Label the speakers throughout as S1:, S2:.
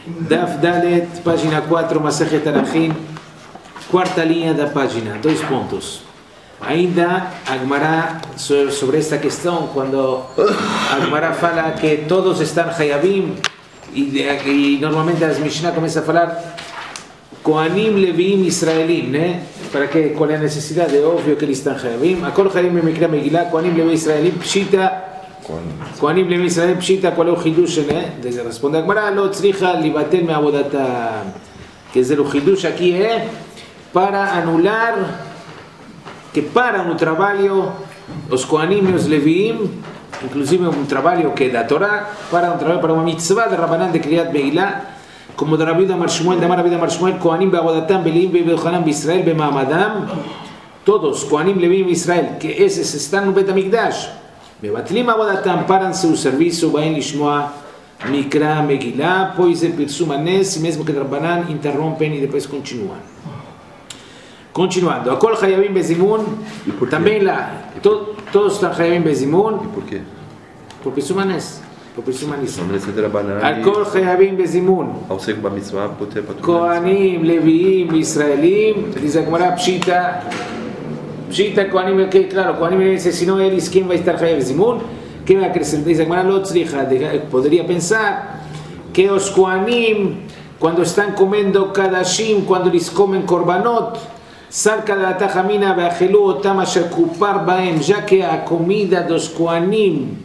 S1: Daf Dalet, página 4, Masejet Arajin, cuarta línea da página, 2 pontos. Ainda Agmará sobre esta cuestión, cuando Agmará fala que todos están Hayabim y normalmente las Mishnah comienza a falar Kohanim, Leviim, Israelim, ¿para qué? ¿Cuál es la necesidad? De obvio que eles están Hayabim. Akol Hayabim me Mikra Megillah, Kohanim, Leviim, Israelim, Pshita. Kohanim Levi Israel Pshita, ¿cuál es el hidush? Responde Agmará, lo tzricha libatel me abodata, que es el hidush aquí, para anular, que para un trabajo, los Kohanim y los Leviim, inclusive un trabajo que da Torah, para un trabajo, para una mitzvah de Rabbanán de Kriyat Megillah, como de Rabbi Damar Shmuel, de Rabbi Damar Shmuel, Kohanim be'abodatam, Leviim be'Yochanan Israel be'Ma'amadam, todos, Kohanim, Leviim, Israel, que esos están en un Bet HaMikdash. מבטלים עבודתם, paran su servicio, vayan לשמוע מקרא מגילה, pues el pirsum הנס, mesmo que Rabbanan interrompen y después continúan. Continuando, Akol Hayabim Bezimun, también todos están Hayabim Bezimun.
S2: ¿Y por qué?
S1: Por pirsum הנס, por pirsum הנס.
S2: Akol
S1: Hayabim Bezimun.
S2: העוסק במצווה פוטר פטור.
S1: כהנים, לוויים, ישראלים, dice הגמרא פשיטא. Pshita, Kohanim, que claro, Kohanim dice, si no eres, ¿quién va a estar Hayav Zimun? ¿Qué va a crecer? Dice, podría pensar que los Kohanim, cuando están comiendo Kadashim, cuando les comen Korbanot, salca de la tajamina, Be'achelu otam asher kupar baem, ya que a comida dos Kohanim,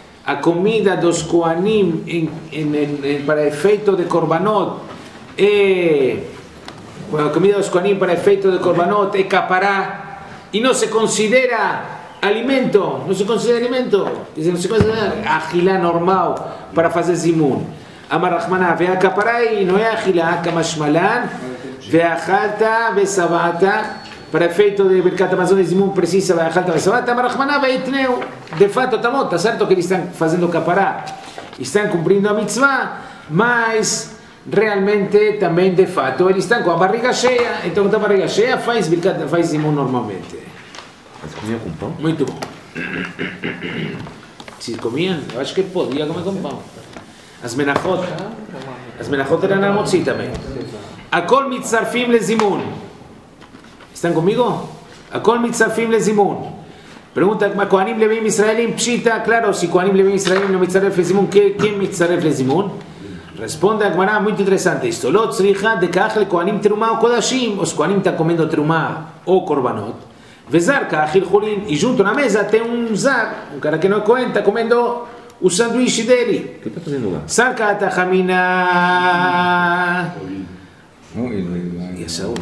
S1: para efecto de Korbanot, la comida dos Kohanim para efecto de Korbanot, capará, y no se considera alimento, dice, no se considera agilá normal para hacer zimun. Amar Rahmana, vea caparay, no es agilá, kamashmalan, vea jalta, besabata, para efecto de Birkat Hamazon de zimun precisa, vea jalta, besabata, Amar Rahmana, veitneu, de fato, está certo que están haciendo capará, están cumpliendo a mitzvah, mas realmente también de fato eles estão com a barriga cheia, então com a barriga cheia faz zimun normalmente.
S2: Mas comia com pão?
S1: Muito bom. Se comiam, eu acho que podia comer com pão. As menachot eram na motzi também. Akol mitzarfim lezimun. Estão comigo? Akol mitzarfim lezimun. Pergunta, Kohanim Leviim Israelim Pshita, claro, si Kohanim Leviim Israelim no mitzaref lezimun, ¿quién mitzaref lezimun? Responde a Agmará, muy interesante esto. Lo tzricha de kachle kohanim terumah o kodashim. Os kohanim están comiendo terumah o korbanot. Vezar kachil chulin. Y junto a la mesa tem zar, un cara que no es cohen, está comiendo un sanduíche de él.
S2: ¿Qué está haciendo acá?
S1: Sarca atajamina. Y a Saúl.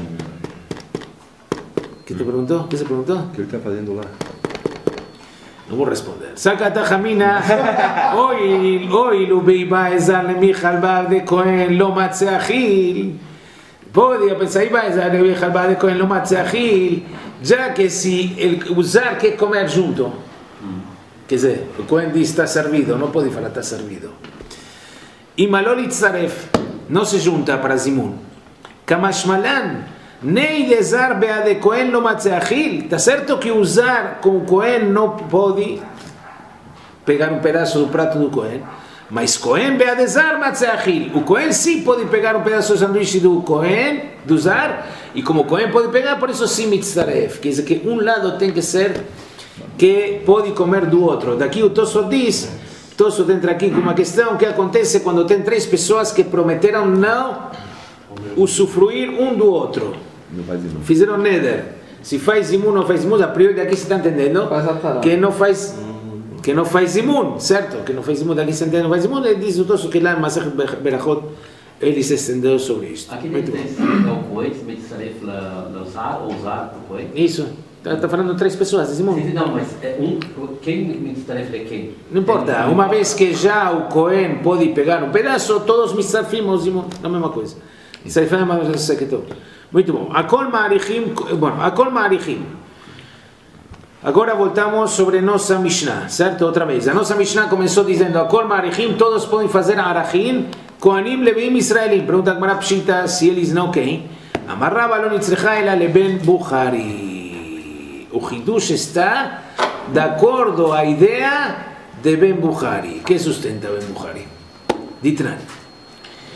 S1: ¿Qué te preguntó? ¿Qué se preguntó?
S2: ¿Qué está haciendo acá?
S1: No voy a responder. Saca tajamina. Hoy lo veía ezar le Michal Bar de Cohen lo matzeachil. Podía pensar iba ezar le Michal Bar de Cohen lo matzeachil. Ya que si el usar que comer junto, que es el Cohen dice está servido, no puede falar está servido. Y malol itzaref no se junta para zimun. Kamashmalan. Nei de zar bea de Cohen lo matzeachil. Está certo que usar con Cohen no puede pegar un pedazo do prato do Cohen, mas Cohen bea de zar matzeachil. O Cohen sí puede pegar un pedazo de sanduíche do Cohen, do zar, y como Cohen puede pegar, por eso sí mitzaref. Quer dizer que un lado tem que ser que puede comer do outro. Daqui o Tosfot diz, Tosfot entra aqui com uma questão que acontece quando tem 3 pessoas que prometeram não usufruir um do outro. Fizeram neder. Se faz zimun ou não faz zimun, a priori daqui se está entendendo que não faz zimun, certo? Que não faz zimun, daqui se entende não faz zimun. Ele diz o Tosfot que lá em Masechet Berachot ele se estendeu sobre isto.
S3: Aqui tem o Cohen, se mitzaref usar ou usar o Cohen?
S1: Isso. Está falando 3 pessoas, de zimun.
S3: Não, mas quem mitzaref é quem?
S1: Não importa. Uma vez que já o Cohen pode pegar um pedaço, todos mitzarfim ou zimun, a mesma coisa. Mitzarfim é a mesma coisa que todo. Muito bom. Akol ma'arichim. Bueno, Akol ma'arichim. Agora voltamos sobre nossa Mishnah, certo? Outra vez. A nossa Mishnah começou dizendo Akol ma'arichim, todos podem fazer arachim, Kohanim Leviim Israelim. Pergunta a Agmará Pshita se eles não quem. Amarrava lo nitzrecha ela leben Bukhari. O Hidush está de acordo à ideia de Ben Bukhari. Que sustenta Ben Bukhari? Ditran.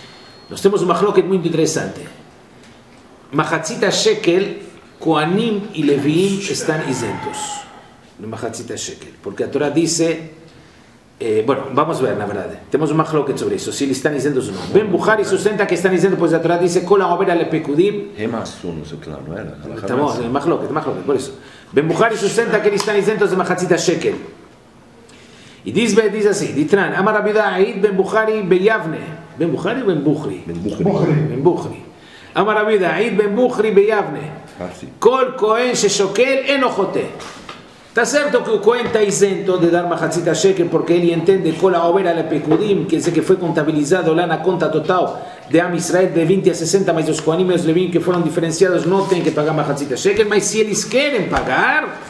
S1: Nos tenemos un mahloket muy interesante. Mahatzita shekel, Kohanim y Leviim están isentos. Mahatzita shekel. Porque la Torah dice, bueno, vamos a ver la verdad. Tenemos un mahloket sobre eso, si están isentos o no. Ben Bukhari sustenta que están isentos, pues la Torah dice, Kola obera le pekudim. Estamos en mahloket, por eso. Ben Bukhari sustenta que están isentos de Mahatzita shekel. Y dice así, Ditran, Amar Rabbi Aid Ben Bukhari Beyavne. Ben Bukhari o Ben Bukhri? Ben Bukhri. Amar Rabbi Aid Ben Bukhri Beyavne. Kol Kohen Sheshokel Enojote. Está cierto que el Kohen está isento de dar Mahatzita shekel porque él entiende Kol Obera le Pekudim, que dice que fue contabilizado la conta total de Am Israel de 20 a 60, mas los Kohanim y los Levim que fueron diferenciados no tienen que pagar Mahatzita shekel, mas si ellos quieren pagar,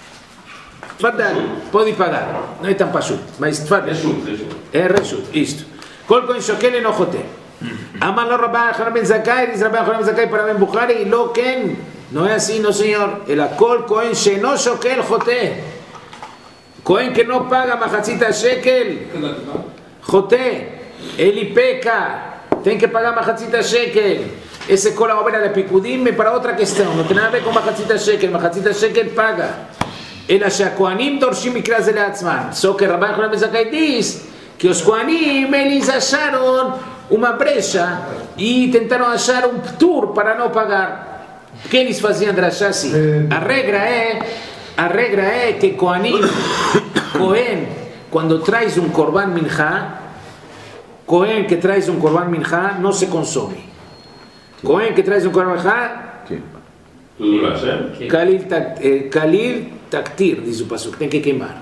S1: pode pagar, não é tão pachut, mas é reshut, isto. Kol Kohen Shokel Enojote. Amar lo Rabban Yochanan ben Zakkai, diz Rabban Yochanan ben Zakkai para Ben Bukhari, lo ken, no es así, no señor. El Kol Kohen Sheno Shokel Jote. Kohen que no paga Mahatzita shekel, Jote, él peca, tiene que pagar Mahatzita shekel. Ese Kol Obera de Pikudim para otra cuestión, no tiene nada que ver con Mahatzita shekel paga. אלא שהכהנים דורשים מקרא זה לעצמם. סו כרבן יוחנן בן זכאי diz que os כהנים eles acharam uma brecha e tentaram achar um ptur para não pagar. O que eles faziam drachá assim? A regra é que Kohen, quando traz um korban mincha, Kohen que traz um korban mincha não se consome. Kohen que traz um korban mincha, Kalil Taktir, diz o pasuk, tem que queimar.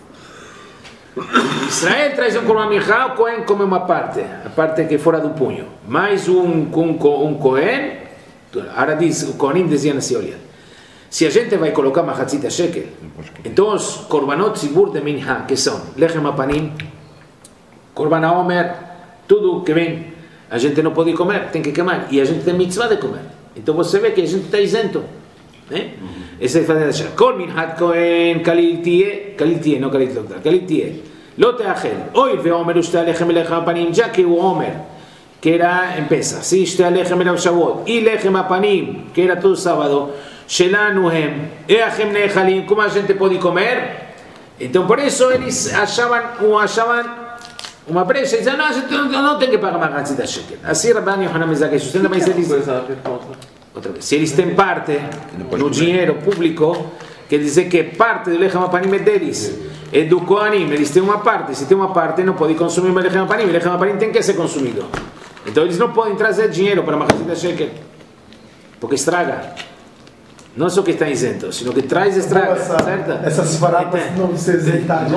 S1: Israel traz um korban mincha, o Kohen come uma parte, a parte que é fora do punho. Mais um Kohen, agora diz, o Kohanim diziam assim, olha, se a gente vai colocar Mahatzita shekel, então os korbanot tzibur de mincha, que são lechem apanim, korban haomer, tudo que vem, a gente não pode comer, tem que queimar, e a gente tem mitzvah de comer. Então você vê que a gente está isento. Essa é a fazer deixar. Kol minhat Kohen kalil tie, não kalil tloktar, kalil tie. Lo teachel. Oil ve omer ushte alechem elechem apanim, já que o omer, que era em Pesach, sim, ushte alechem elechem Shavuot, e lechem apanim, que era todo sábado, shelanu hem, eachem nechalim, como a gente pode comer? Então por isso eles achavam uma brecha e diziam, não, a gente não tem que pagar Mahatzita shekel. Assim Rabban Yochanan ben Zakkai sustenta, mas eles... Outra vez, se eles têm parte no dinheiro público, quer dizer que parte do lechem apanim é deles, é do Kohanim, eles têm uma parte, se tem uma parte não pode consumir o lechem apanim tem que ser consumido. Então eles não podem trazer dinheiro para Mahatzita shekel, porque estraga. Não só que está isento, sino que traz estraga, certo?
S4: Essas paradas não se isentaram.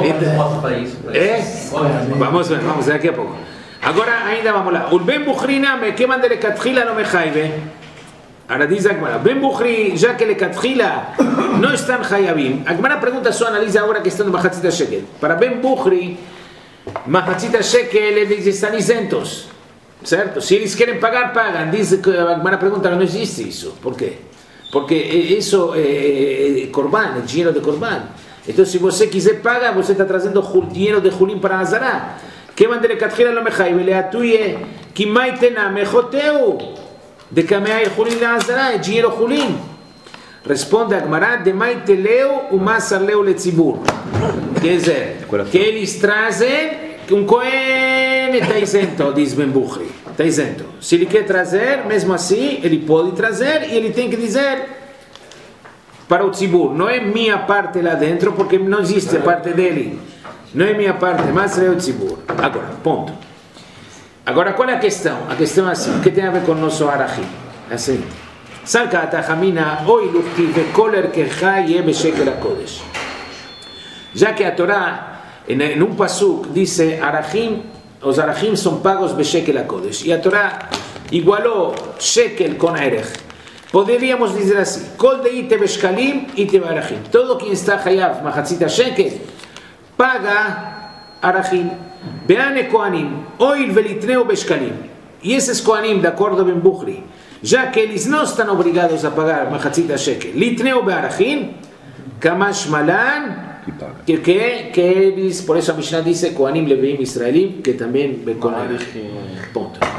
S1: Vamos ver daqui a pouco. Agora ainda vamos lá. O Ben Bukhri me queman de lecatchila no me jaive. Ahora dice Agmara, Ben Bukhri, ya que lecatchila no están hayabim. Agmara pregunta su analiza ahora que están en Mahatzita shekel. Para Ben Bukhri, Mahatzita shekel eles están isentos, certo? Si eles quieren pagar, pagan. Dice que Agmara pregunta, no existe eso. ¿Por qué? Porque eso es korban, el dinheiro de korban. Entonces, si você quiser pagar, você está trazendo dinheiro de Julim para Azará. Que mande lecatchila no me jaive, le atuye, que maitena mejoteu. De Kameai Julim la Azara, é dinheiro Julim. Responde a Gemara, de Maiteleu, o Masarleu le Tzibur. Quer dizer, que eles trazem, que um Kohen está isento, diz Ben Bukhri. Está isento. Se ele quer trazer, mesmo assim, ele pode trazer e ele tem que dizer para o Tzibur. Não é minha parte lá dentro, porque não existe a parte dele. Não é minha parte, mas é o Tzibur. Agora, ponto. Agora, qual é a questão? A questão é assim, o que tem a ver com o nosso arachim? É assim. Salka atachamina oi lukti vekoler kechai ye beshekel hakodesh. Já que a Torá, em um pasuk, diz arachim, os arachim são pagos beshekel hakodesh. E a Torá igualou shekel com erech. Poderíamos dizer assim, kol de ite beshkalim, ite arachim. Todo quem está hayav mahatzita shekel, paga arachim. Beane Kohanim, oil velitneu beshkalim. E esses Kohanim, de acordo com Ben Bukhri, já que eles não estão obrigados a pagar Mahatzita shekel, litneu bearachim, kamash malan, que eles, por isso a Mishnah diz Kohanim leviim israelim, que também bekohanim. Ponto.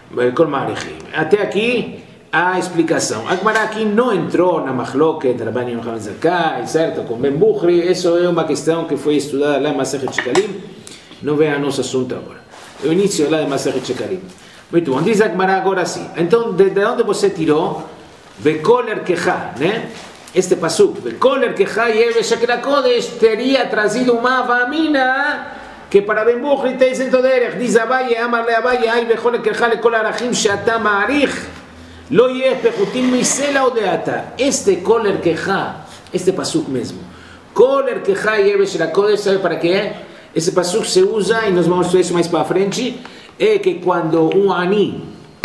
S1: Kol Ma'arechim. Hasta aquí a explicación. Agmará aquí no entró na Mahloket de Rabbi Yochanan Zakkai, certo? Con Ben Bukhri, eso es una cuestión que fue estudiada lá en Masechet Shekalim. No vean ese asunto ahora. El inicio lá de Masechet Shekalim. Muito bom. Diz Agmará agora sim. Então, de onde você tirou? Vekol Erkecha, né? Este pasuk. Vekol Erkecha Yeve Shekel Kodesh teria trazido uma avamina que para Ben Bukhri está diciendo derech. Diz Abaye, amarle Abaye, ay Vekol Erkecha lekol arachim sheata ma'arich. Lo yeh pechutim misela o deata. Este Kol Erkecha, este pasuk mesmo. Kol Erkecha Yeve Shekel Kodesh, ¿sabe para qué? Ese pasuk se usa, y nos vamos a estudiar eso más para frente, es que cuando un ani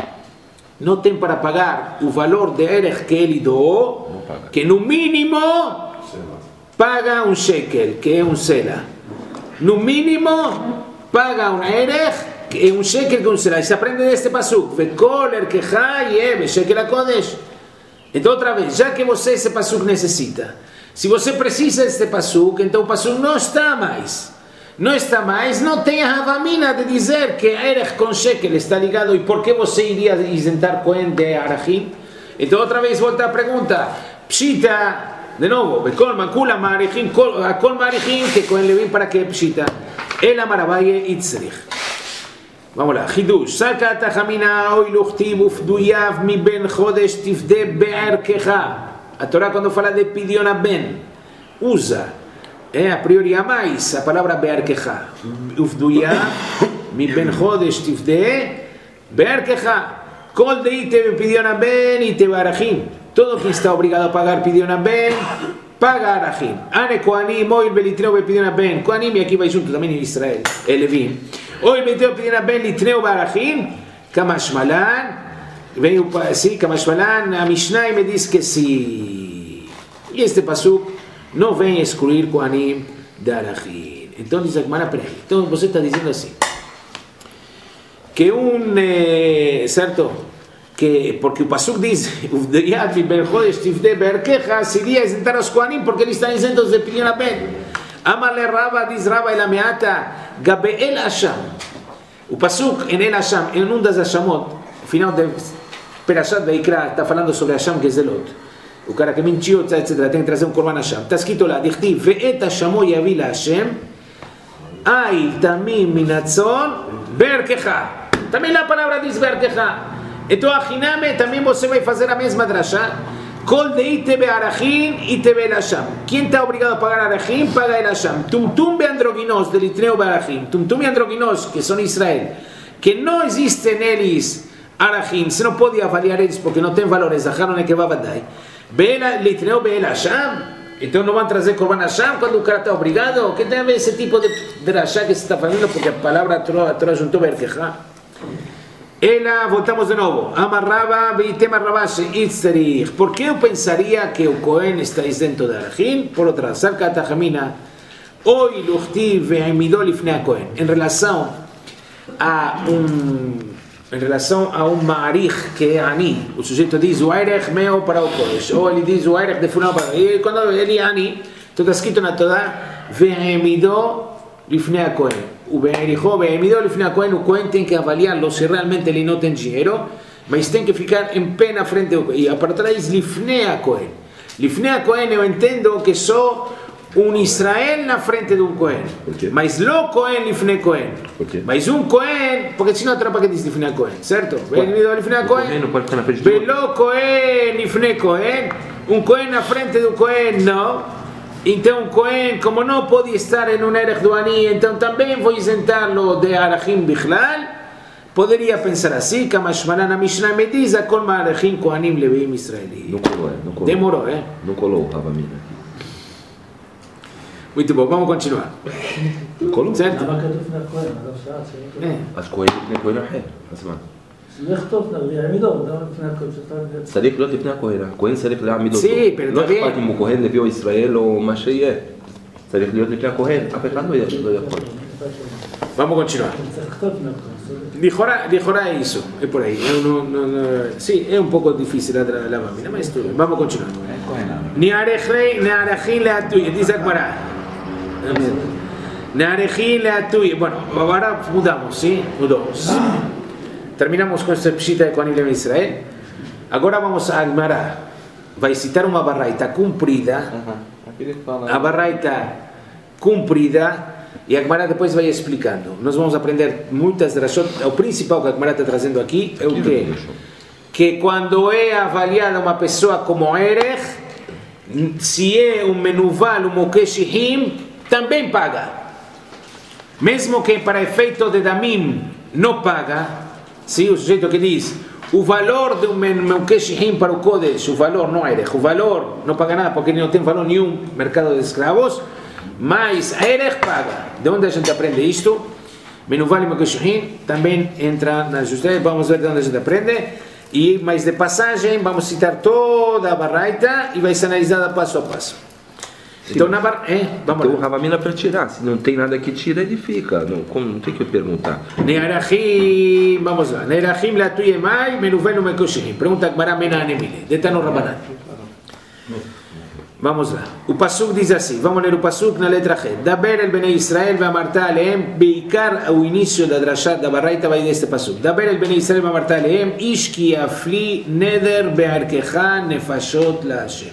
S1: no tem para pagar el valor de erech que él dio, que en un mínimo paga un shekel, que es un sela. En un mínimo paga un erech, que es un shekel, que es un sela. Y se aprende de este pasuk. Vekol erkecha yeve shekel hakodesh. Entonces otra vez, ya que você ese pasuk necesita, si você precisa de este pasuk, entonces el pasuk no está más. No está mais, não tem a havamina de dizer que erech com shekel está ligado. E por que você iria isentar Cohen de arachim? Então outra vez volta a pergunta. Pshita, de novo, Bekol Makula Ma'arechim, Kol Ma'arechim, que Cohen Levin para que Pshita. El Amarabaye Itzrich. Vamos lá, Hidush. Sakat Hamina Oiluchtiv Ufduyav mi ben Chodesh Tifde Be'erkecha. A Torá quando fala de Pidion Ben, usa a priori a mais a palavra be'arkecha. Ufduya mi ben chodesh tifde be'arkecha. Kol deite pidion a ben y te barajim. Todo quien está obligado a pagar pidion a ben, paga arajim. Ane koanim, hoy belitreo pidion a ben. Koanim y aquí va junto también en Israel, el Levim. Hoy belitreo pidion a ben, litreo barajim. Kamashmalan. Sí, Kamashmalan, a Mishnah me dice que sí. Y este pasuk no ven a excluir Kohanim de Arachim. Entonces, entonces você está diciendo así, que ¿cierto? Que porque el pasuk dice, Ufdeyat mi ben chodesh tifde be'erkecha, sería exentar a los Kohanim porque eles estão isentos de Pidyon Ben. Amarle Rava, diz Rava el Ameata, Gabe'el Hasham. O pasuk en El Hasham, en un das Hashamot, final de Perashat Veikra, está falando sobre Hasham que es de Lot. O cara que mentiu, etc. Tem que trazer Korban Hashem. Está escrito lá, dichtiv, ve'et Hashamo yavi la Hashem, ay tamim minatzon, be'erkecha. Também la palavra diz be'erkecha. Então, achiname, também você vai fazer a mesma drasha. Kol deite be'arachim e te be'el Hashem. Quem está obrigado a pagar arachim, paga el Hashem. Tumtum be'androginos, del litreo be'arachim. Tumtum e androginos, que son Israel, que não existen eles arachim, se não pode avaliar eles porque não tem valores, acharon que va vadai. Litreo Be'el Hasham, entonces no van a traer Korban Hashem cuando un cara está obligado. ¿Qué tiene que ver ese tipo de drasha que se está haciendo? Porque la palabra Torah juntó Be'erkecha. Voltamos de nuevo. Amarraba Beitema Rabashe Itzerich. ¿Por qué yo pensaría que el Cohen está dentro de Arachim? Por otra, Sarka Tajamina, hoy Luchtiv Ve'emidol Ifnei Cohen. En relación a un ma'arich que es ani, el sujeto dice uairech meo para o kodesh, o él dice uairech de fulano para, y cuando él es ani, todo está escrito en la Torah, ve'emido lifnei hakohen, ve'emido lifnei hakohen, o Cohen tiene que avaliarlo si realmente le no tiene dinero, mas tiene que ficar en pena frente a, y para atrás dice lifnei hakohen. Lifnei hakohen yo entiendo que soy un Israel na frente de un Cohen. Mas lo Cohen lifnei Cohen. Mas un Cohen, porque si no atrapa que dice lifnei Cohen, ¿cierto? Venido lifnei Cohen. Velo Cohen lifnei Cohen. Un Cohen na frente de un Cohen, no. Entonces un Cohen, como no puede estar en un erech duaní, entonces también voy a sentarlo de Arachim Bichlal. Podría pensar así, Kamashmalan a Mishnah me dice, Kol Ma'arechim Kohanim Leviim Israeli.
S2: No colou.
S1: Demorou,
S2: Não colou o Havamina aqui.
S1: Muito bom, vamos continuar.
S2: colou?
S1: Certo?
S2: אז כהן לפני כהן אחר. אז מה? צריך להיות לפני הכהן. הכהן צריך להעמיד אותו. לא אכפת אם הוא כהן לוי או ישראל או מה שיהיה. צריך להיות לפני הכהן. אף אחד לא יכול.
S1: Vamos a continuar. Dijora eso, es por ahí. Sí, es un poco difícil la mamina, mas vamos a continuar. Nearejin le atuye, dice Akbará. Nearejin le atuye. Bueno, ahora mudamos, ¿sí? Mudamos. terminamos com essa pshita de Kohanim Levei Israel. Agora vamos a Agmará. Vai citar uma barraita cumprida. A barraita cumprida. E a Agmará depois vai explicando. Nós vamos aprender muitas drashot. O principal que a Agmará está trazendo aqui é o quê? Que quando é avaliada uma pessoa como erech, se é um menuval, um mokeshihim, também paga. Mesmo que para efeito de damim não paga, sim, o sujeito que diz o valor de um mokeshihim para o Kodesh, o valor não é erech, o valor não paga nada porque não tem valor nenhum mercado de escravos, mas a erech paga. De onde a gente aprende isto? Menuval e mokeshihim também entra na justiça. Vamos ver de onde a gente aprende. E mais de passagem, vamos citar toda a barraita e vai ser analisada passo a passo. Sim. Então, vamos
S2: então, o Ravamina para tirar. Se não tem nada que tira, ele fica. Não tem que perguntar.
S1: Nearachim, vamos lá. Nearachim la tuyemai, menuvel no mekoshihim. Pergunta Gmará Menanemile. Detano Rabanan. Vamos lá. O Pasuk diz assim. Vamos ler o Pasuk na letra G. Daber el Bnei Israel ve'amarta alehem. Beikar, o início da drashat da barraita vai deste Pasuk. Daber el Bnei Israel ve'amarta alehem. Ishki afli neder be'arkecha nefashot la Hashem.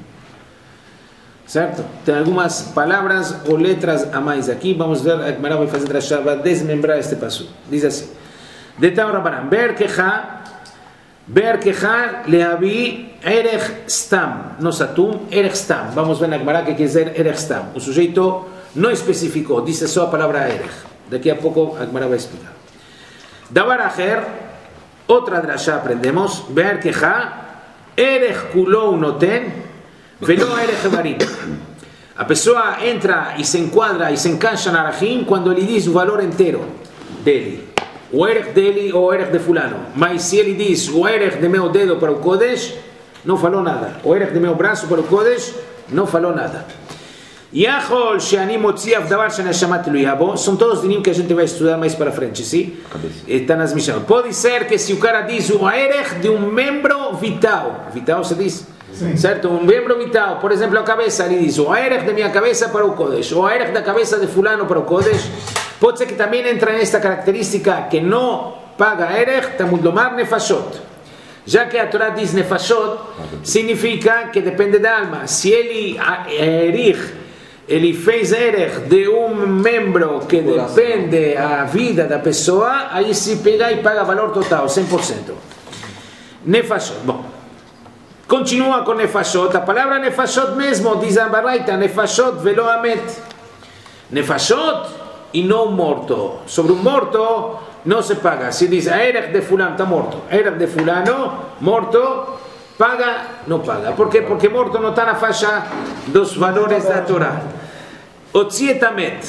S1: Certo? Tem algumas palavras ou letras a mais aqui. Vamos ver. A Gmará vai fazer drashat, vai desmembrar este Pasuk. Diz assim. Detano Rabanan. Be'arkecha lehavi erech stam, no satum, erech stam. Vamos ver na Gmará que quer dizer erech stam. O sujeito não especificou, disse só a palavra erech. Daqui a pouco a Gmará vai explicar. Davar acher, outra drashá aprendemos. Be'arkecha erech kulou noten, velo erech varim. A pessoa entra e se enquadra e se encaixa na arachim quando ele diz o valor inteiro dele. O erech dele ou o erech de fulano. Mas se ele diz o erech de meu dedo para o Kodesh, não falou nada. O erech de meu braço para o Kodesh, não falou nada. Yachol she'ani motziav davar she'neshamat luyabo. São todos dinim que a gente vai estudar mais para frente, sim? Está nas Mishnah. Pode ser que se o cara diz o erech de um membro vital. Vital se diz? Sim. Certo? Um membro vital. Por exemplo, a cabeça. Ele diz o erech de minha cabeça para o Kodesh. O erech da cabeça de fulano para o Kodesh. Pode ser que também entre nesta característica que não paga erech, Talmud lomar nefashot. Já que a Torá diz nefashot, significa que depende da alma. Se ele fez erech de um membro que depende da vida da pessoa, aí se pega e paga valor total, 100%. Nefashot. Bom, continua com nefashot. A palavra nefashot mesmo, diz a Baraita, nefashot velo amet. Nefashot e não morto. Sobre um morto não se paga. Se diz erech de fulano está morto, erech de fulano morto, paga, não paga. Por quê? Porque morto não está na faixa dos valores da Torá. Otziet amet.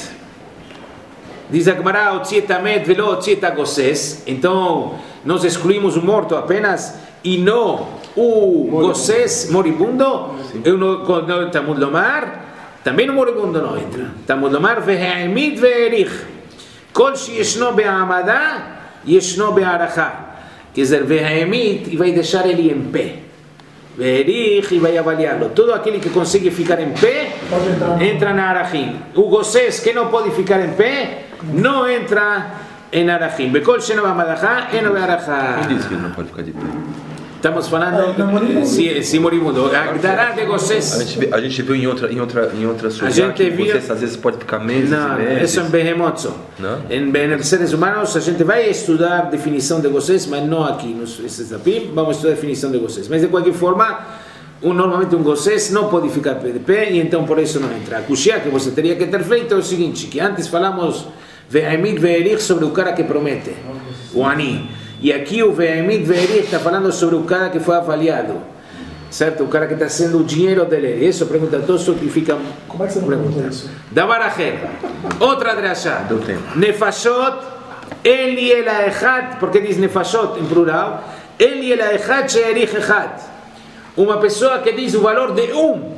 S1: Diz a Gmará, otziet amet velo otziet agosses. Então nós excluímos o morto apenas e não o gosses moribundo. Eu não Talmud lomar. Também o moribundo não entra. Talmud lomar ve'ha'emid ve'erich. Kol sheyeshno be'amada, yeshno be'aracha. Quer dizer, ve'ha'emid, e vai deixar ele em pé. Ve'erich, e vai avaliá-lo. Todo aquele que consegue ficar em pé, entra na arachim. O gosses que não pode ficar em pé, não entra em arachim. Bekol sheyeshno be'amada, eno be'aracha.
S2: Quem diz que ele não pode ficar de pé?
S1: Estamos falando se moribundo. Agdará de gosses.
S2: A gente viu em outra suja que gosses às vezes pode ficar meses.
S1: Não, isso é em Behemot. Em seres humanos a gente vai estudar definição de gosses, mas não aqui nos Zapim. Vamos estudar definição de gosses. Mas de qualquer forma, normalmente um gosses não pode ficar de pé e então por isso não entra. A kushia que você teria que ter feito é o seguinte, que antes falamos ve'emid ve'erich sobre o cara que promete, o ani. E aqui o ve'emid ve'erich está falando sobre o cara que foi avaliado, certo? O cara que está sendo o dinheiro dele. Isso pergunta todo simplifica.
S4: Como é que você não pergunta isso?
S1: Davar acher. Outra drashá. Nefashot eli el ha'echad. Porque diz nefashot em plural. Eli el ha'echad she'erich echad. Uma pessoa que diz o valor de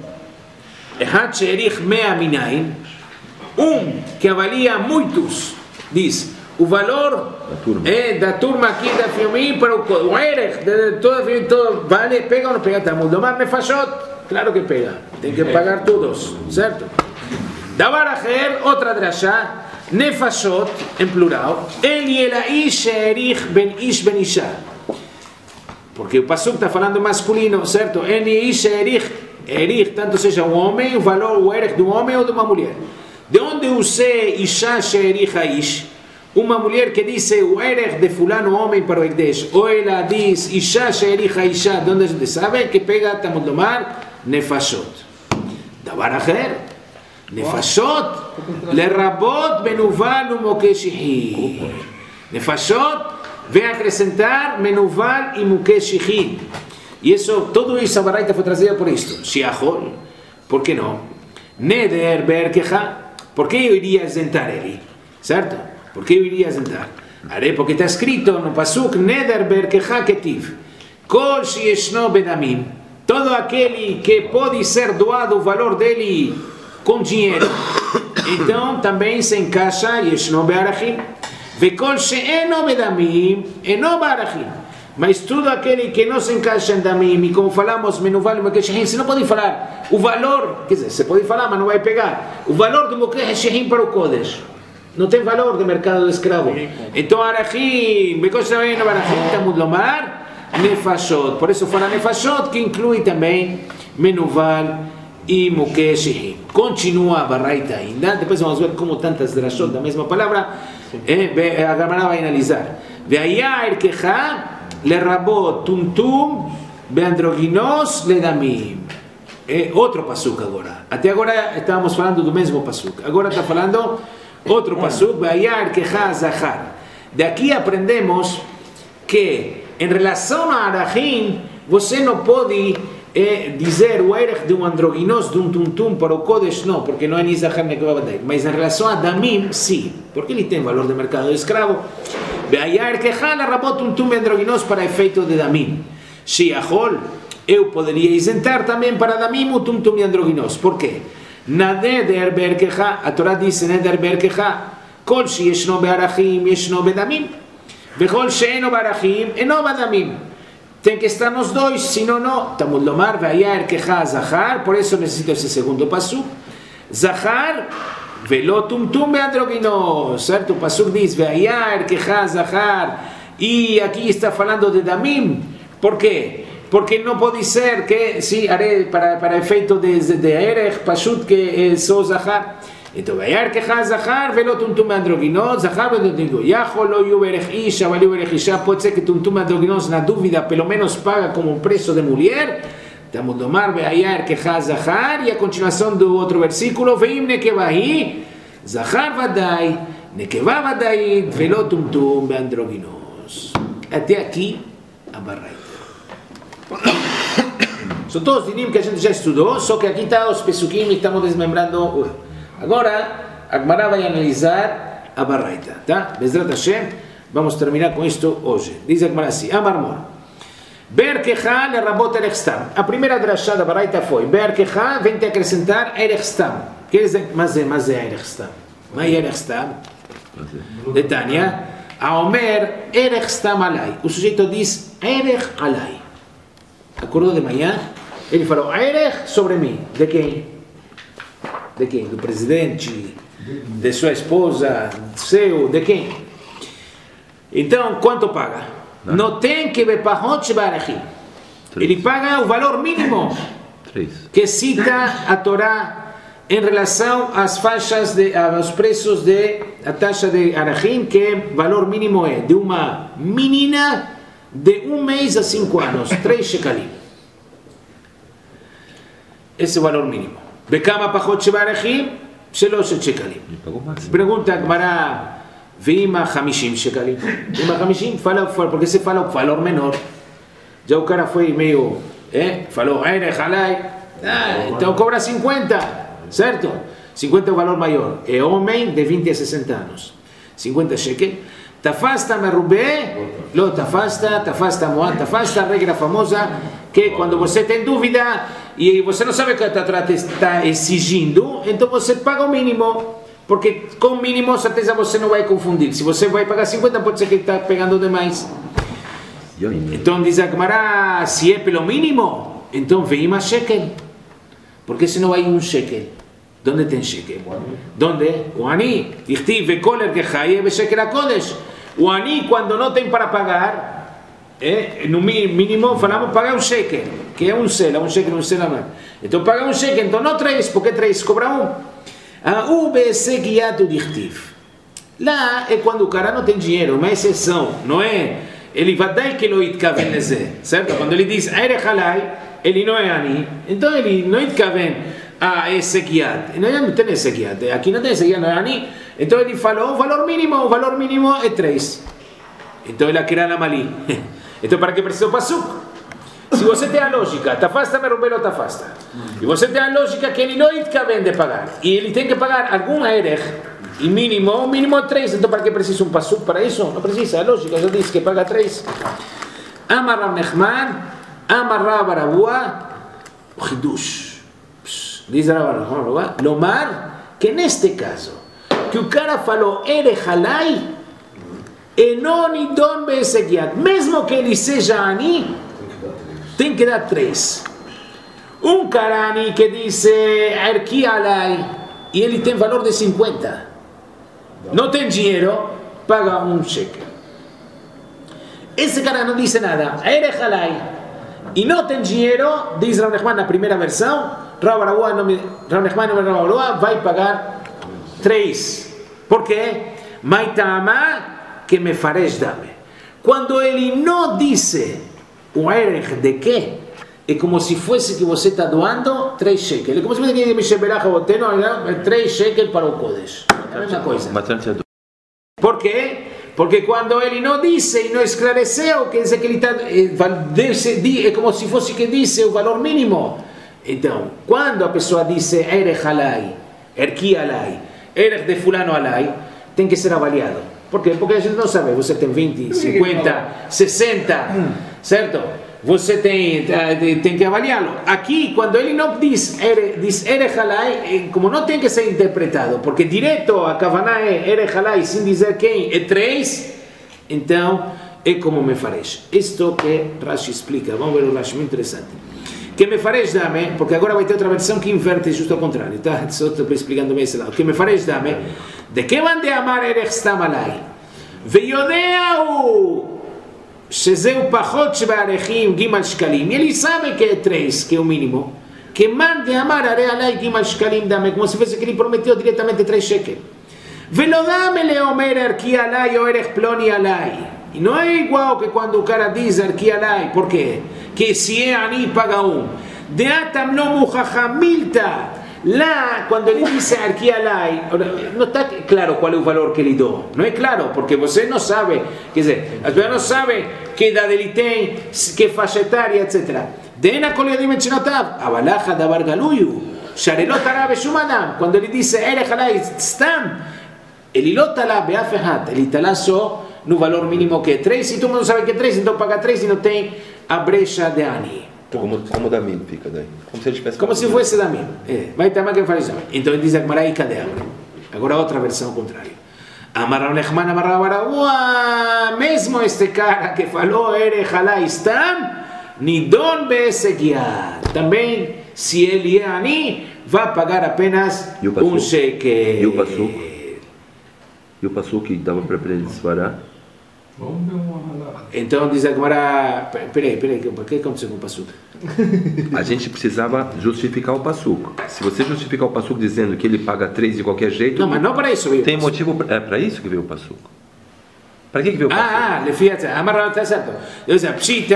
S1: echad she'erich mea minayin. Que avalia muitos. Diz o valor da turma aqui da Fiumim para o erech de todo vale, pega ou não pega? Talmud lomar nefashot, claro que pega, tem que pagar todos, certo? Davar acher, outra drashá, Nefashot, en plural, el y el aish erich ben ish ben isha. Porque o pasuk está falando masculino, certo? El y ish erich, tanto seja um homem, o valor, o erech de um homem ou de uma mulher. De onde usei isha erich aish? Uma mulher que diz o erech de fulano homem para o Ekdesh, ou ela diz isha erich aisha, de onde a gente sabe que pega, estamos tomar, nefashot. Davar acher, nefashot, lerabot benuval umokeshihi. Nefashot vem acrescentar menuval e mukeshihi. E isso, tudo isso a baraita foi trazida por isto. Shiachol, por que não? Neder berkecha, por que eu iria isentar ele? Certo? Por que eu iria isentar? Porque está escrito no pasuk Neder berkecha ketiv. Kol sheyeshno bedamim. Todo aquele que pode ser doado o valor dele com dinheiro. Então também se encaixa yeshno be'arachim. Vekol she'eno bedamim eno be'arachim. Mas tudo aquele que não se encaixa em damim, e como falamos, menuval e mokeshehim, você não pode falar o valor, quer dizer, você pode falar, mas não vai pegar, o valor do mokeshehim para o Kodesh. Não tem valor de mercado de escravo. Então, arachim, vekol she'eno be'arachim, tamud lomar, nefashot. Por isso fala nefashot, que inclui também menuval e mukeshehim. Continua a baraita ainda, depois vamos ver como tantas drashot da mesma palavra, a Gemara vai analisar. Ve'aya erkecha lerabot tumtum beandroginos ledamim. Outro pasuk agora. Até agora estávamos falando do mesmo pasuk. Agora está falando outro pasuk. Ve'aya erkecha zachar. Daqui aprendemos que em relação a arachim, você não pode dizer o erech de um androginos, de um tumtum para o Kodesh, não, porque não é nem zachar nem kavavadai. Mas em relação a damim, sim, porque ele tem valor de mercado de escravo. Ve'ayar kecha lerabot tumtum androginos para efeito de damim. Shiachol, eu poderia isentar também para damim o tumtum e androginos. Por quê? Neder berkecha, a Torá diz neder berkecha, kol sheyeshno be'arachim yeshno bedamim. Vechol she'eno be'arachim eno bedamim. Tem que estar nos dois, senão não. Tamud lomar ve'ayar kecha zachar, por isso necessito esse segundo pasuk. Zachar velo tumtum be'androginos, certo? O pasuk diz ve'ayar kecha zachar, e aqui está falando de damim. Por quê? Porque não pode ser que, sim, para efeito de erech, pashut que sou zachar. Então, ve'ayar kecha zachar velo tumtum be'androginos, zachar velo tumtum. Yachol lo yu berech isha, velo berech isha, pode ser que tumtum be'androginos, na dúvida, pelo menos paga como um preço de mulher. Estamos a tomar ve'ayar kecha zachar, e a continuação do outro versículo, ve'im nekevahi, zachar vadai, nekeva vadai, velo tumtum be'androginos. Até aqui, a baraita. São todos dinim que a gente já estudou, só que aqui está os pesukim e estamos desmembrando. Agora, a Gemara vai analisar a baraita, tá? Bezrat Hashem, vamos terminar com isto hoje. Diz a Gemara assim, Amarmor. Berkecha lerabot erech stam. A primeira drashá da baraita foi, Berkecha vem te acrescentar erech stam. Quer dizer, mas é erech stam. Mas é erech stam? De Tânia, a Omer erech stam alai. O sujeito diz erech alai. Acordou de manhã, ele falou, erech sobre mim. De quem? De quem? Do presidente, de sua esposa, seu, de quem? Então, quanto paga? Não tem que bepahot shebarachim. Ele paga o valor mínimo que cita a Torá em relação às faixas, aos preços a taxa de arachim, que valor mínimo é de uma menina de 1 mês a 5 anos, 3 shekalim. Esse é o valor mínimo. Bekama pachot shebarachim, 3 shekalim. Pergunta a Gemara, veima 50 shekalim. Veima 50, fala, porque se fala o valor menor. Já o cara foi meio, falou, erech alai, então cobra 50, certo? 50 é o valor maior. É homem de 20 a 60 anos. 50 shekel. Tafasta merubé, lo tafasta moad, tafasta, a regra famosa, que quando você tem dúvida e você não sabe o que a Torá está exigindo, então você paga o mínimo, porque com o mínimo, certeza você não vai confundir. Se você vai pagar 50, pode ser que está pegando demais. Então diz a Gemara, se é pelo mínimo, então vem uma shekel, porque senão vai 1 shekel. ¿Dónde ten shekel? ¿Dónde? Uani. Dichtiv vekoler que haye beshekel akodesh. Uani cuando no ten para pagar, en un mínimo falamos pagar un shekel, que es un shekel más. Entonces paga un shekel, entonces no traes, ¿por qué traes? Cobra un. Besekiatu dichtiv. Lá é quando o cara não tem dinheiro, uma exceção, não é? Ele vai dar que lo itkaven leze, certo? Quando ele diz erech alai, ele não é ani, então ele não itkaven a esekiat. Não tem esekiat, aqui não tem esekiat, não é ani. Então ele falou, o valor mínimo é 3. Então ele quer na mali. Então para que precisa o pasuk? Se você tem a lógica, tafasta me roubelo tafasta. E você tem a lógica que ele não itkaven de pagar, e ele tem que pagar algum erech, y mínimo 3, entonces ¿para qué precisa un pasuk para eso? No precisa, es lógico, eso dice que paga 3. Amar Rav Nechman, Amar Rav Barabua, Hidush. Dice Rav Barabua, Lomar, que en este caso, que o cara falou erech alai, e non idon besekiat, mesmo que ele seja ani, tem que dar 3. Un carani que dice erki alai, e ele tem valor de 50. No ten dinero, paga un shekel. Ese cara no dice nada, erech alai, y no ten dinero, dice Rav Nechman la primera versión, Rav Nechman va a pagar 3. ¿Por qué? Maitama que me faresh dame. Cuando él no dice o erech de qué, es como si fuese que você está doando 3 shekels. Es como si fuese que me shebelaja boteno 3 shekels para o Kodesh. La misma cosa. ¿Por qué? Porque cuando él no dice y no esclarece, o que dice que es como si fuese que dice el valor mínimo. Entonces, cuando la persona dice erech alai, erki alai, erech de fulano alai, tiene que ser avaliado. ¿Por qué? Porque a gente não sabe. Você tem 20, 50, 60, certo? Você tem que avaliá-lo. Aqui, quando ele não diz erech alai, como não tem que ser interpretado, porque direto a kavaná é erech alai, sem dizer quem, é 3, então é como me faresh. Isto que Rashi explica, vamos ver o Rashi, muito interessante. Que me faresh dame, porque agora vai ter outra versão que inverte justo ao contrário, tá? Só estou explicando esse lado. Que me faresh dame, de que van de amar erech stam alai? ויודעו שזהו פחות שבערכים גימל שקלים, ele sabe que é 3, que é o mínimo, que mande amar הרי עלי גימל שקלים דמה, como se fosse que ele prometeu diretamente 3 shekel. ולא דמה לאומר ערכי עלי או ערך פלוני עלי. E não é igual que quando o cara diz ערכי עלי, por quê? Que se é ani paga דעתם לא מוכחה מילתא. Lá, quando ele diz arqui alai, não está claro qual é o valor que ele dá. Não é claro, porque você não sabe, quer dizer, as pessoas não sabem que idade ele tem, que faixa etária, etc. Dena colher dimensionatab, abalacha da bargaluyu, sharelot alá beshum adam. Quando ele diz erech alai stam, ele não está lá beaf echad, ele está lá só no valor mínimo que é 3, e todo mundo sabe que é 3, então paga 3 e não tem a brecha de ani.
S2: Como da mim fica daí? Como se ele tivesse.
S1: Como se fosse da mim. Vai ter mais que fazer isso. Então ele diz a Gemara e cadê? Agora outra versão contrária. Amarra Nechman, amarra Barabua. Mesmo este cara que falou erech alai stam, nidon besekiat. Também, se ele é ani, vai pagar apenas um shekel.
S2: E o pasuk que dava para ele disparar?
S1: Então diz a Gemara, peraí, o que aconteceu com o pasuk?
S2: A gente precisava justificar o pasuk. Se você justificar o pasuk dizendo que ele paga 3 de qualquer jeito,
S1: não, mas não para isso veio.
S2: Tem motivo, é para isso que veio o pasuk. Para que veio o pasuk?
S1: Lefiat, amarra está certo. Eu dizer,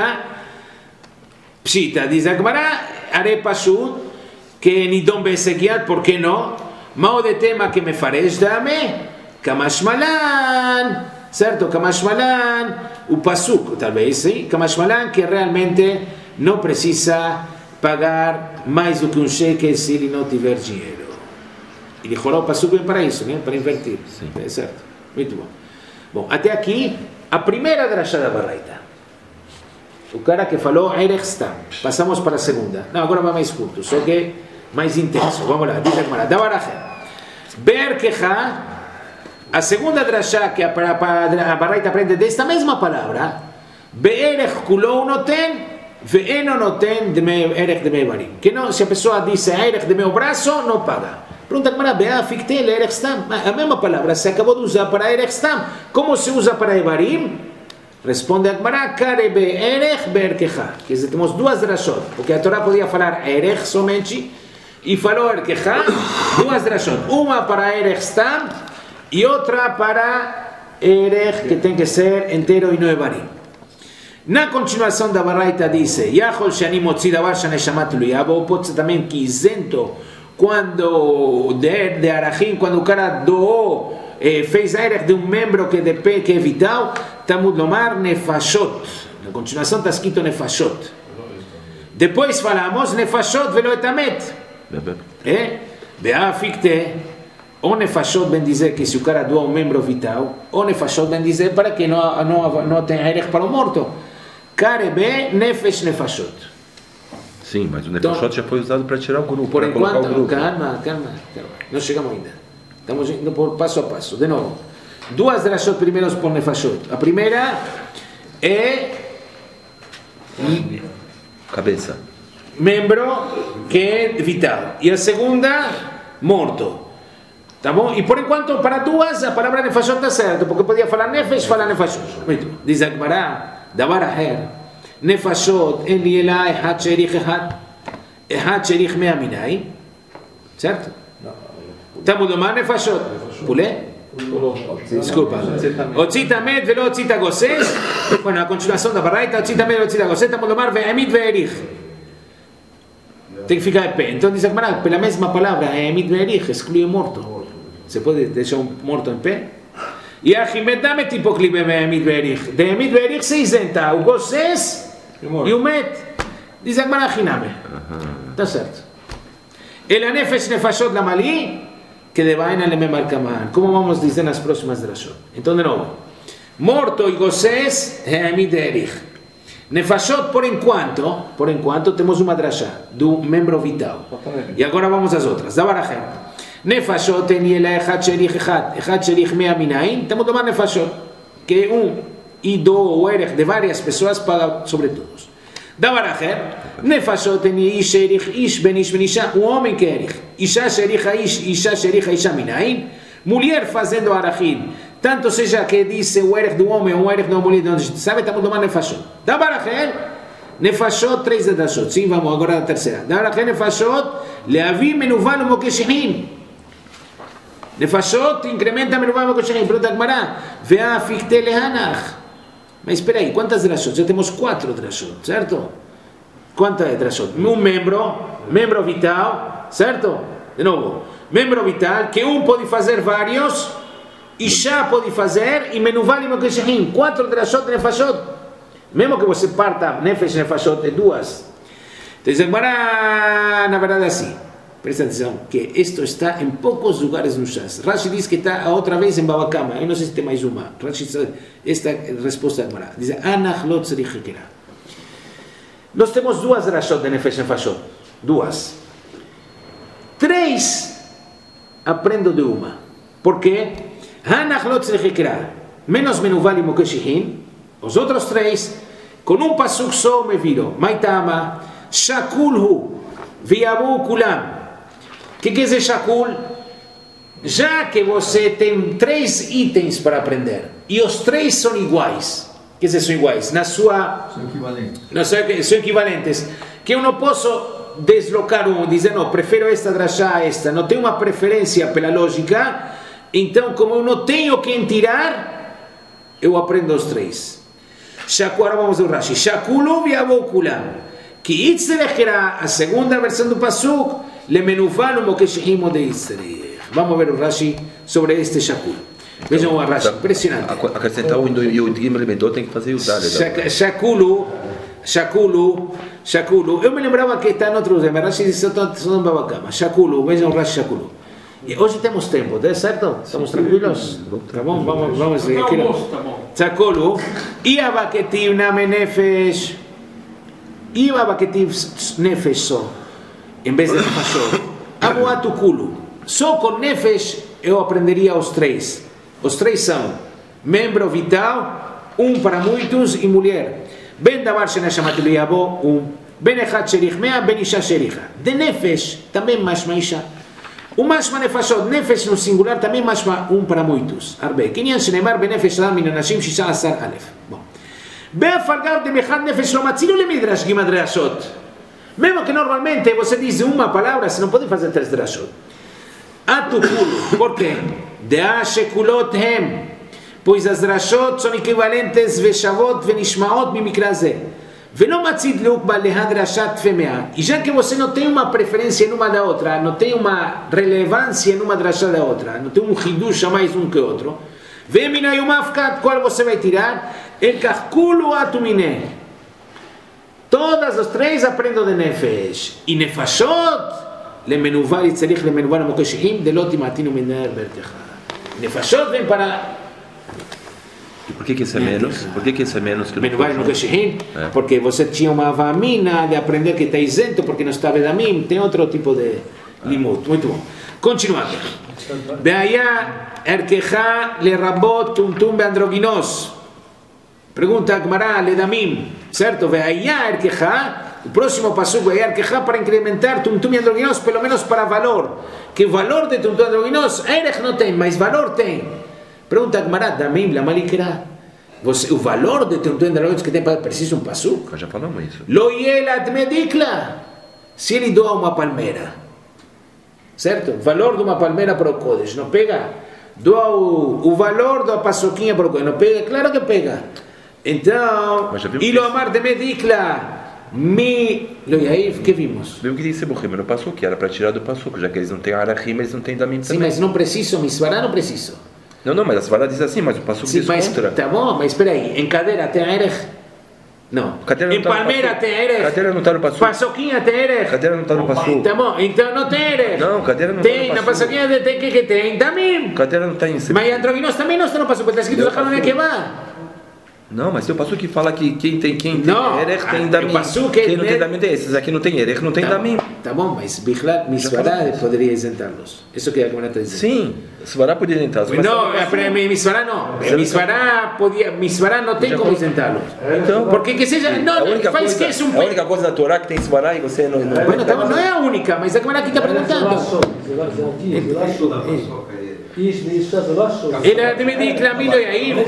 S1: pshita, diz a Gemara, are pashut que nidon besekiat, por que não? Mao de tema que me faresh dame, kamashmalan. Certo? Kamashmalan, o pasuk, talvez, sim? Kamashmalan, que realmente não precisa pagar mais do que um shekel se ele não tiver dinheiro. Ele rolou o pasuk para isso, né? Para invertir.
S2: Sim.
S1: É certo? Muito bom. Bom, até aqui, a primeira drashá da Baraita. O cara que falou erech stam. Passamos para a segunda. Não, agora vai mais curto, só que mais intenso. Vamos lá, diz a Gemara. Davarachem. Berkecha. A segunda drashá que a Baraita aprende desta mesma palavra, be'erech kulou noten, ve'eno noten de erech de meu barim. Que não, se a pessoa diz erech de meu braço, não paga. Pergunta Gemara, Beafiktel Erech Stam. A mesma palavra se acabou de usar para Erech Stam. Como se usa para Evarim? Responde a Gemara, Karebe Erech Berkecha. Quer dizer, temos duas drashot. Porque a Torá podia falar Erech somente e falou Erkecha. Duas drashot. Uma para Erech Stam e outra para Erech, que tem que ser inteiro e não Evarim. Na continuação da Baraita diz, Yachol Shani Motzi Davar Shaneshamat Luyabo, pode ser também que isento quando de Arachim, quando o cara doou, fez Erech de um membro que é vital, Tamud Lomar Nefashot. Na continuação está escrito Nefashot. Depois falamos Nefashot velo etamet. Beafikte, ou Nefashot vem dizer que se o cara doa um membro vital, ou Nefashot vem dizer para que não tenha Erech para o morto. Karebe Nefesh Nefashot.
S2: Sim, mas o Nefashot já foi usado para tirar o grupo.
S1: Por enquanto, calma. Não chegamos ainda. Estamos indo por passo a passo. De novo, duas drashot primeiros por Nefashot. A primeira é
S2: cabeça,
S1: membro que é vital. E a segunda, morto. Tá bom? E por enquanto, para duas, a palavra Nefashot está certa, porque podia falar Nefesh, falar Nefashot. Muito. Diz a Gemara, דבר אחר, נפשות אין לי אלא אחד שריך 100 מנין, certo? תמוד לומר נפשות, פולה? Desculpa. Otzita met velo otzita gosses. Bueno, a continuação da Baraita, otzita met velo otzita gosses, tamo lomar ve'emit ve'erich. Tem que ficar de pé. Então diz a Gemara, pela mesma palavra, emit ve'erich, exclui morto. Se pode deixar um morto em pé? E a Himetame tipo clipe Emit Verich. De Emit Verich se isenta o Gosses e o Met. Diz a Gemara Hiname. Está certo. El Nefesh Nefashot Lamali, que de vaina le memarcaman. Como vamos dizer nas próximas drashot. Então, de novo. Morto e Gosses, Emit Verich. Nefashot, por enquanto, temos uma drashá do membro vital. E agora vamos às outras. Da Barachem. Nefashot en yela echad sherich 100 minayin, estamos tomando nefashot, que y do o erech de varias pessoas paga sobre todos. Davar acher, nefashot en ish sherich ish ben isha, homem que erich, isha sherich isha minayin, mulher fazendo arachim, tanto seja que diz o erech do homem ou o erech da mulher, sabe, estamos tomando nefashot. Davar acher, nefashot 3 drashot, sim, vamos agora a terceira. Davar acher nefashot, leavi menuvan umokeshihim. Nefashot incrementa menuvam ukeshihim. Pergunta Gemara, ve'afikte lehanach. Mas espera aí, quantas drashot? Já temos 4 drashot, certo? Quantas é drashot? Um membro vital, certo? De novo, membro vital, que pode fazer vários, Isha pode fazer, e menuvalim ukeshihim. 4 drashot nefashot. Mesmo que você parta nefesh nefashot de 2. Então Gemara, na verdade, assim. Presta atenção, que isto está em poucos lugares no Shas. Rashi diz que está outra vez em Babakama. Eu não sei se tem mais uma. Rashi, esta é a resposta da Gemara. Diz, Anach lot tzarich hekera. Nós temos 2 drashot de Nefesh Nefashot. 2. 3 aprendo de uma. Por quê? Anach lot tzarich hekera. Menos menuvalim ukeshihim. Os outros 3, com um pasuk só me viram. Maitama, shakulhu, viabu kulam. O que quer dizer Shakul? Já que você tem 3 itens para aprender e os 3 são iguais, quer dizer, são iguais, são equivalentes, que eu não posso deslocar dizer, não, prefiro esta drashá a esta, não tenho uma preferência pela lógica, então, como eu não tenho quem tirar, eu aprendo os 3. Agora vamos ao Rashi. Shakulu viabokulam. Que Itzerech era a segunda versão do Pasuk, Lemenufano Mokeshihimo de Itzerech. Vamos ver o Rashi sobre este Shakul. Vejam o Rashi, impressionante.
S2: Acrescentar o Yodim elementou, tem que fazer o Dale.
S1: Shakulu. Eu me lembrava que está em outro tema. Rashi diz só em Babakama. Shakulu, vejam o Rashi Shakulu. E hoje temos tempo, tá certo? Estamos tranquilos? Tá bom? Vamos aqui. Shakulu. Iabaketiv name nefesh. Iba baketiv nefesh só, em vez de nefashot. Abuatukulu. Só com nefesh eu aprenderia os 3. Os 3 são membro vital, para muitos e mulher. Ben davar shenashamat liyabo, ben echad sherich mea, ben isha shericha. De nefesh também mais maisha. Mashma nefashot, nefesh no singular também mashma para muitos. Arbe, kinyan shenemar benefesh adam min anashim 16 alef. Bom. Be'afalgav de mechad nefesh lo matzilo le midrash gimad reashot. Mesmo que normalmente você diz uma palavra, você não pode fazer 3 drashot. Atukulo, por quê? De'ashekulot hem, pois as drashot são equivalentes veshavot venishmaot mimikra ze. Velo matzid leukba lehad drashat femea. E já que você não tem uma preferência em uma da outra, não tem uma relevância em uma drasha da outra, não tem um hidush a mais um que outro, vemina yomafkat, qual você vai tirar? El kahkulu atumine. Todas as 3 aprendo de nefesh. E nefashot, lemenuvar e tzarich lemenuvar amokeshihim, delot imatinu miner bertecha. Nefashot vem para...
S2: E por que isso é menos? Por que isso é menos que o
S1: Menuvar no Keshihin? Porque você tinha uma avamina de aprender que está isento, porque não estava damim, tem outro tipo de limut. Muito bom. Continuando. Beaya erkecha le rabot tumtum beandroginos. Pergunta a Gemara le damim, certo? Beaya erkecha, o próximo passo, beaya erkecha para incrementar tumtum e androginos, pelo menos para valor. Que valor de tumtum e androginos, erech não tem, mas valor tem. Pergunta a Gemara, damim, la malikra. O valor de tumtum e androginos que tem para preciso um passo?
S2: Já falamos isso.
S1: Lo yelad medikla. Se ele doa uma palmeira, certo? O valor de uma palmeira para o Kodesh, não pega? Doa o valor da paçoquinha para o Kodesh, não pega? Claro que pega. Então, e lo amar de medikla. Lo Yair, que vimos?
S2: Vimos que disse Bochim, no passo que era para tirar do passo, já que eles não têm arachim, eles não têm damim também.
S1: Sim, mas não preciso, misvará não preciso.
S2: Não, mas a Svará diz assim, mas o passo diz contra.
S1: Tá bom, mas espera aí, em cadeira tem erech? Não. Em palmeira tem erech?
S2: Cadeira não está no passo.
S1: Paçoquinha tem erech?
S2: Cadeira não está no passo.
S1: Tá bom, então não tem erech.
S2: Não, cadeira não está no passo.
S1: Tem, na paçoquinha tem que tem damim.
S2: Cadeira não está em cima.
S1: Mas androginos também não está no passo, porque está escrito Zachar que vai.
S2: Não, mas tem o passo que fala que quem tem erech tem damim. Quem não tem damim tem esses aqui não tem erech, não tem damim.
S1: Tá bom, mas Bichlat, Misvará poderia isentá-los. Isso que a Gemara está dizendo.
S2: Sim, Svará podia isentá-los.
S1: Não, Misvará não. Misvará não tem como isentá-los.
S2: Então,
S1: porque que seja, não, faz que é um...
S2: A única coisa da Torá que tem Svará e você não...
S1: Bueno, tá bom, não é a única, mas a Gemara aqui está perguntando. Ele deve dizer que a mim não é aí.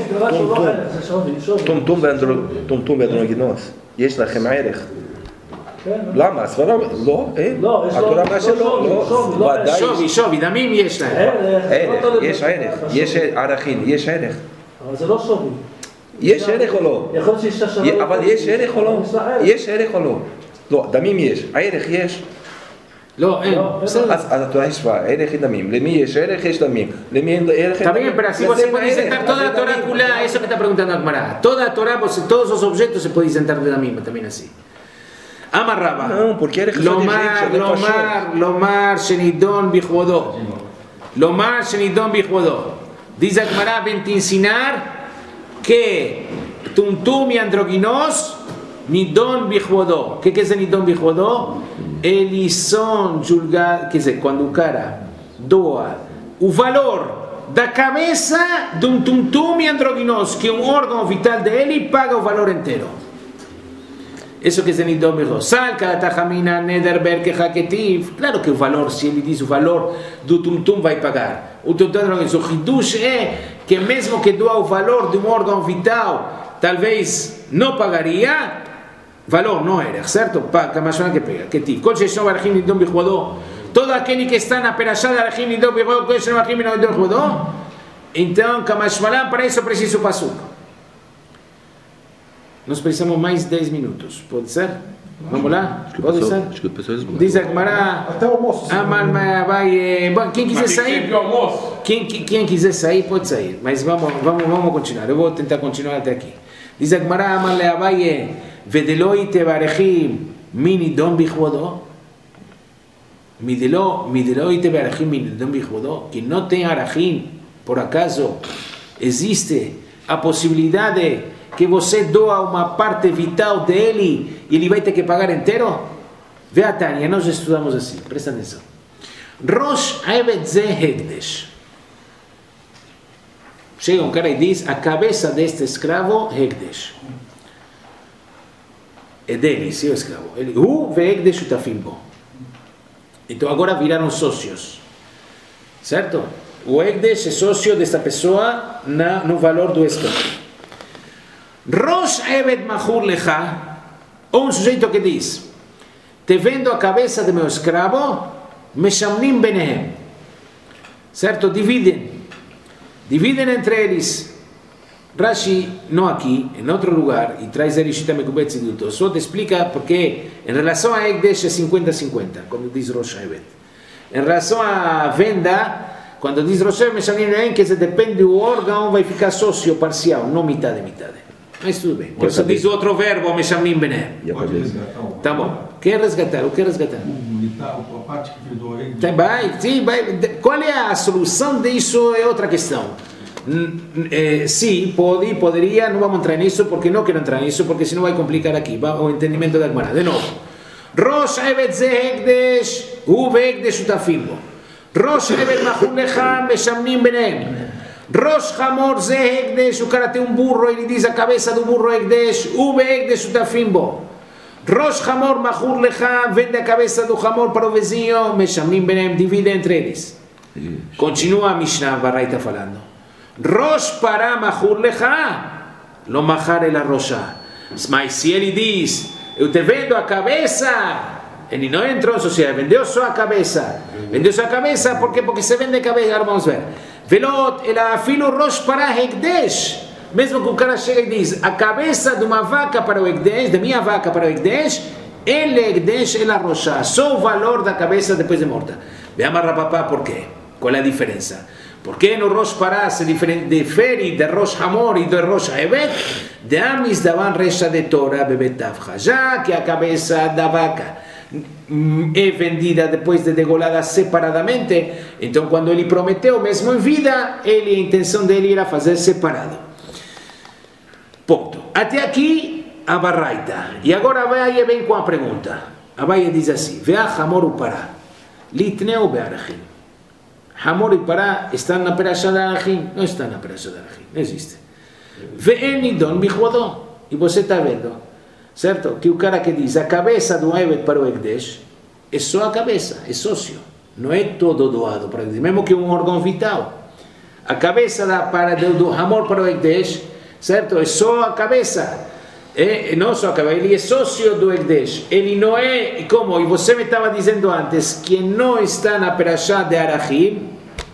S2: טומטום ואנדרוגינוס, יש לכם ערך. למה? הסברה לא, אין. התורה מה שלא, לא, ודאי.
S1: שווי, דמים יש להם.
S2: ערך, יש ערך, יש ערכים, יש ערך.
S4: אבל זה לא שווי.
S2: יש ערך או לא?
S4: יכול להיות שיש שווה.
S2: אבל יש ערך או לא? יש ערך או לא? לא, דמים יש, הערך יש.
S1: לא, אין.
S2: אז התורה יש בה, ערך דמים. למי יש ערך? יש דמים. למי אין ערך?
S1: También, pero así você puede sentar toda la Torah culá, eso que está preguntando Akmará. Toda a Torah, todos os objetos se puede sentar de damim, também assim. Amarraba.
S2: Não, porque era
S1: Lomar, Shenidon, Bichvodó. Lomar, Shenidon, Bichvodó. Diz Akmará, vem te ensinar que Tumtum e Androginos, Nidon, Bichvodó. O que é Nidon, Bichvodó? Eles são julgados, quer dizer, quando o cara doa o valor da cabeça de um tumtum e androginos, que é um órgão vital dele, paga o valor inteiro. Isso que é Nidom Bichvodó. Sal, cada tajamina, neder, berke, haketiv. Claro que o valor, se ele diz o valor do tumtum, vai pagar. O tumtum androginos, o hidush é que mesmo que doa o valor de um órgão vital, talvez não pagaria. Valor não era, certo? Kamashona que pega. Que tipo? Kol sheshon barachim nidom bichvodó. Todo aquele que está na perashá da barachim nidom bichvodó, kol sheshon barachim nidom bichvodó. Então, Kamashona, para isso preciso pasuk. Nós precisamos mais 10 minutos. Pode ser? Vamos lá? Pode ser? Diz a Gemara.
S4: Até o almoço.
S1: Vai. Bom, quem quiser sair. Quem quiser sair, pode sair. Mas vamos continuar. Eu vou tentar continuar até aqui. Diz a Gemara, Amar le Abaye. ודלוי תברכים מנידון בכבודו מדלוי תברכים מנידון בכבודו que não tem arachim, por acaso existe a possibilidade que você doa uma parte vital dele e ele vai ter que pagar inteiro? Vê a Tânia, nós estudamos assim, presta atenção. Rosh Eved Ze Hekdesh. Chega um cara e diz, a cabeça deste escravo Hekdesh. É dele, seu escravo. Ele, Ve'ekdesh utafim bo. Então agora viraram sócios. certo? O Ekdesh é sócio desta pessoa no valor do escravo. Rosh Evet Mahur Lecha, ou um sujeito que diz: te vendo a cabeça do meu escravo, Meshamnim Benehem, certo? Dividem entre eles. Rashi, não aqui, em outro lugar, e traz ele Shita Mekubetz e Duto, só te explica porque, em relação a Ekdesh, é 50-50, quando diz Rosh Evet. Em relação à venda, quando diz Rosh Evet, Meshamnim Benehem, que depende do órgão, vai ficar sócio parcial, não metade. Mas tudo bem. Por isso diz outro verbo, Meshamnim Benehem. Tá bom. Quer resgatar? O que resgatar?
S5: A parte que virou aí.
S1: Vai. Qual é a solução disso é outra questão. Sim, poderia, não vamos entrar nisso, porque não quero entrar nisso, porque senão vai complicar aqui o entendimento da Gemara. De novo. Rosh Evet ze Hekdesh, hu ve'Hekdesh utafim bo. Rosh Evet Mahur Lecha, Meshamnim Benehem. Rosh Hamor ze Hekdesh, o cara tem burro, ele diz a cabeça do burro Hekdesh, hu ve'Hekdesh utafim bo. Rosh Hamor Mahur Lecha, vende a cabeça do Hamor para o vizinho, Meshamnim Benehem, divide entre eles. Continua a Mishnah, Baraita falando. Rosh Pará Mahur Lecha, lo mahar el arrochá. Mas se ele diz, eu te vendo a cabeça, ele não entrou em sociedade, vendeu só a cabeça. Vendeu só a cabeça, por quê? Porque se vende a cabeça, agora vamos ver. Velot, ela afilo Rosh Pará Hekdesh. Mesmo que o cara chega e diz, a cabeça de uma vaca para o Hekdesh, de minha vaca para o Hekdesh, ele Hekdesh, ele arrochá. Só o valor da cabeça depois de morta. Veamos, rapapá, por quê? Qual é a diferença? Porque no Rosh Pará se difere de Rosh Hamor e de Rosh Evet, de Amis davam recha de Torah bebetavcha, já que a cabeça da vaca é vendida depois de degolada separadamente, então quando ele prometeu, mesmo em vida, a intenção dele era fazer separado. Ponto. Até aqui a Baraita. E agora Abaye vem com a pergunta. Abaye diz assim: Vea Hamor u Pará, litneu be'arachim. Hamor e Pará estão na Perashá de Arachim? Não estão na Perashá de Arachim, não existe. Ve'en nidon bichvodó. E você está vendo, certo? Que o cara que diz a cabeça do Evet para o Hekdesh é só a cabeça, é sócio. Não é todo doado para o Hekdesh, mesmo que um órgão vital. A cabeça do Hamor para o Hekdesh, certo? É só a cabeça. Não só a cabeça, ele é sócio do Hekdesh. Ele não é, como e você me estava dizendo antes, que não está na Perashá de Arachim,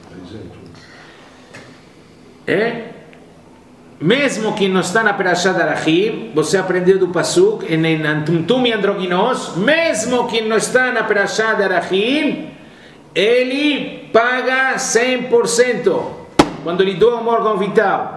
S1: mesmo que não está na Perashá de Arachim, você aprendeu do Pasuk, em Antumtum e Androginos, mesmo que não está na Perashá de Arachim, ele paga 100%, quando ele doa um órgão vital.